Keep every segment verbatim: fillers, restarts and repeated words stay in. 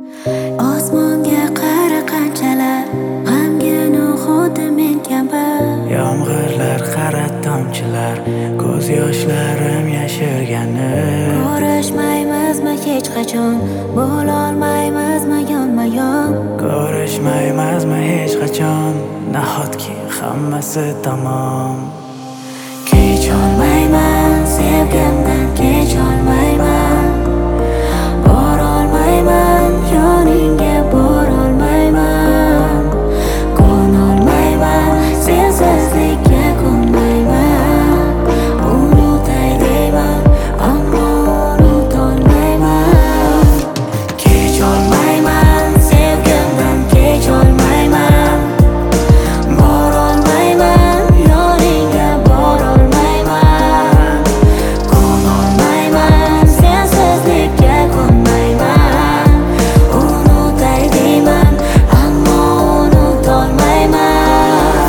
Osmonga qara qanchalar g'amgin xuddi men kabi. Yomg'irlar qara tomchilar, ko'z yoshlarim yashirgani. Ko'rishmaymizmi hech qachon, bo'lolmaymizmi yonma-yon. Ko'rishmaymizmi hech qachon, nahotki hammasi tamom. Kecholmayman sevgimdan, kecholmayman. Borolmayman yoningga, borolmayman. Ko'nolmayman sensizlikka, ko'nmayman. Unutay deyman, ammo unutolmayman. Kecholmayman sevgimdan, kecholmayman. Borolmayman yoningga, borolmayman. Ko'nolmayman sensizlikka, ko'nmayman. Unutay deyman, ammo unutolmayman.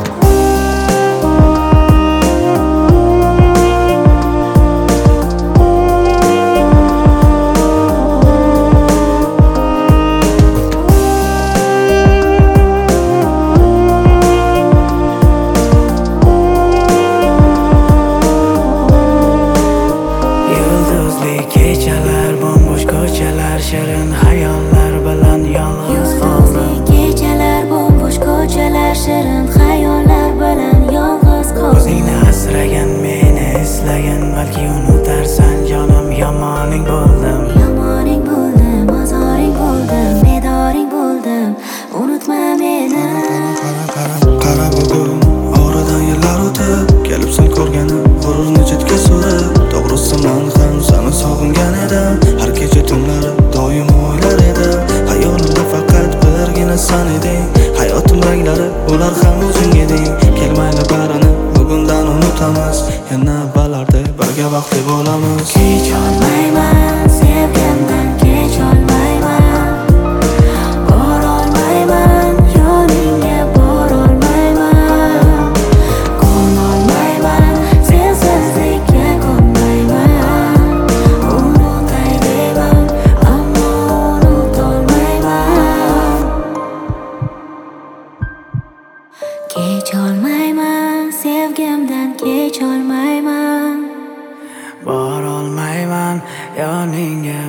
Yulduzli kechalar, bombo'sh ko'chalar, shirin xayollar bilan yolg'iz qoldim. Kechalar, bombo'sh ko'chalar, shirin xayollar bilan yolg'iz qoldim. O'zingni asragan, meni eslagan, balki unutarsan jonim, yomoning bo'ldim. Yomoning bo'ldim, ozoring bo'ldim, bedoring bo'ldim. Unutma meni. Qara qara bugun oradan yillar o'tib, kelibsan ko'rganim g'ururni chetga surib. To'g'risi men ham seni sog'ingan edim, har kecha tunlari doim o'ylar edim. Hayolimda faqat birgina sen eding, hayotim ranglari ular ham o'zing eding. Kelmayli barini bugundan unutamiz, yana balarda birga vaqtli bo'lamiz. Kecholmayman sevgimdan, kecholmayman. Borolmayman yoningga, borolmayman. Ko'nolmayman sensizlikka, ko'nmayman. Unutay deyman, ammo unutolmayman. Kecholmayman sevgimdan, kecholmayman. Borolmayman yoningga,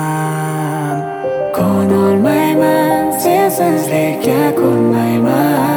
borolmayman. Ko'nolmayman sensizlikka, ko'nmayman.